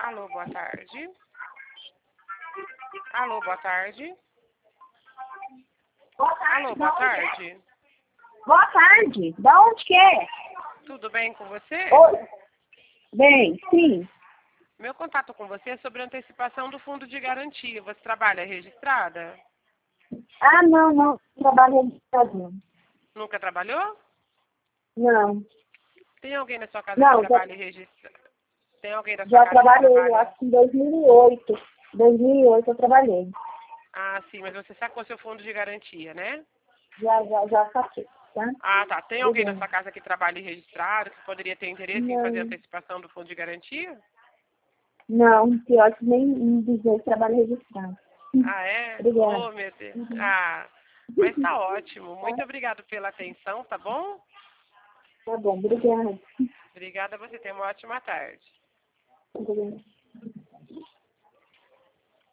Alô, boa tarde. Alô, boa tarde. Alô, boa tarde. Boa tarde. Da onde que é? Tudo bem com você? Oi. Bem, sim. Meu contato com você é sobre antecipação do fundo de garantia. Você trabalha registrada? Ah, não trabalho registrado. Nunca trabalhou? Não. Tem alguém na sua casa Não, que trabalhe registrado? Tem alguém da sua já casa que trabalhei, eu trabalha? acho que em 2008. 2008 eu trabalhei. Ah, sim, mas você sacou seu fundo de garantia, né? Já saquei, tá? Ah, tá. Tem alguém na Obrigada. sua casa que trabalhe registrado, que poderia ter interesse em fazer Não, antecipação do fundo de garantia? não, pior que nem dizer trabalho registrado. Ah, é? Obrigada. Oh, meu Deus. Uhum. Ah, mas tá ótimo. Muito obrigado pela atenção, tá bom? Tá bom, obrigada. Obrigada a você. Tenha uma ótima tarde. Obrigada.